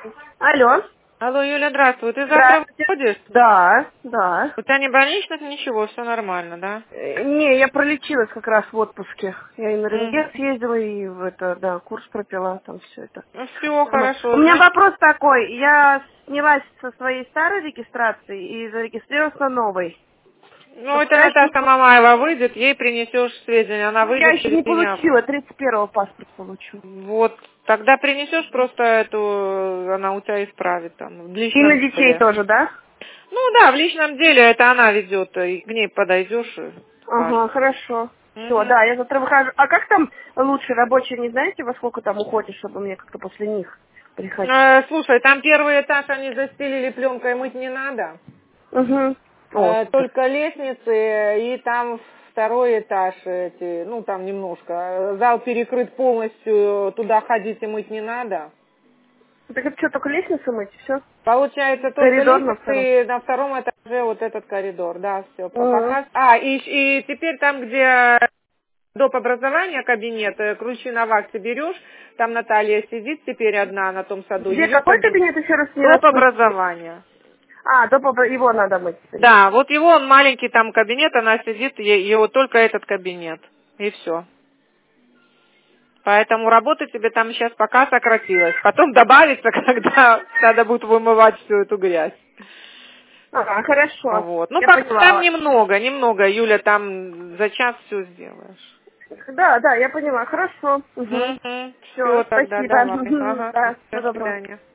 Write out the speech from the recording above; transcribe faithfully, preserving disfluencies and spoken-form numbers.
Алло. Алло, Юля, здравствуй. Ты завтра Здравствуйте. выходишь? Да, да. У тебя не больничных, ничего, все нормально, да? Э, Не, я пролечилась как раз в отпуске. Я и на рентген Угу. съездила, и в это, да, курс пропила, там все это. Ну все, Нормально. У хорошо, меня значит. вопрос такой. Я снялась со своей старой регистрации и зарегистрировалась на новой. Ну, это Подскажите, Наташа Мамаева выйдет, ей принесешь сведения, она я выйдет еще не через меня. получила, тридцать первого паспорт получу. Вот, тогда принесешь просто эту, она у тебя исправит там, в И на личном детей деле. тоже, да? Ну да, в личном деле это она ведет, и к ней подойдешь и Ага, скажешь. хорошо. Все, Угу. да, я завтра выхожу. А как там лучше рабочие, не знаете, во сколько там уходишь, чтобы мне как-то после них приходить? Э, слушай, там первый этаж они застелили пленкой, мыть не надо. Угу. О, Э, супер. только лестницы и там второй этаж, эти, ну там немножко. Зал перекрыт полностью, туда ходить и мыть не надо. Так это что, только лестницу мыть, все? Получается только Коридор на втором. лестницы и на втором этаже вот этот коридор, да, все. Угу. Пока... А, и, и теперь там, где доп. Образования кабинет, э, ключи на вахте берешь, там Наталья сидит теперь одна на том саду, Где, ее какой кабинет. кабинет еще раз не Доп. расслышал? Образования. А, до поба- его надо мыть теперь. Да, вот его он маленький там кабинет, она сидит, е- его только этот кабинет. И все. Поэтому работа тебе там сейчас пока сократилась. Потом добавится, когда надо будет вымывать всю эту грязь. Ага, хорошо. Вот. Ну, Я пока там поняла. немного, немного, Юля, там за час все сделаешь. Да, да, я поняла. Хорошо. Угу. Угу. Все, Все тогда, спасибо. давай. Мгм. Ага, Да, до всего доброго. свидания.